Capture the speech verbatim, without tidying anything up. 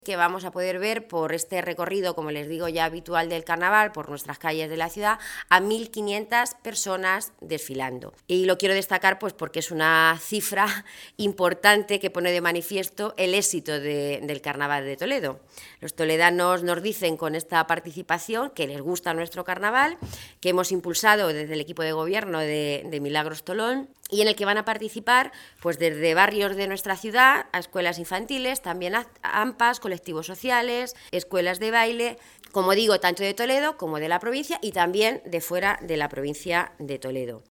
que vamos a poder ver por este recorrido, como les digo, ya habitual del carnaval, por nuestras calles de la ciudad, a mil quinientas personas desfilando. Y lo quiero destacar pues porque es una cifra importante que pone de manifiesto el éxito de, del Carnaval de Toledo. Los toledanos nos dicen con esta participación que les gusta nuestro carnaval, que hemos impulsado desde el equipo de gobierno de, de Milagros Tolón, y en el que van a participar pues desde barrios de nuestra ciudad a escuelas infantiles, también a AMPAs, colectivos sociales, escuelas de baile, como digo, tanto de Toledo como de la provincia y también de fuera de la provincia de Toledo.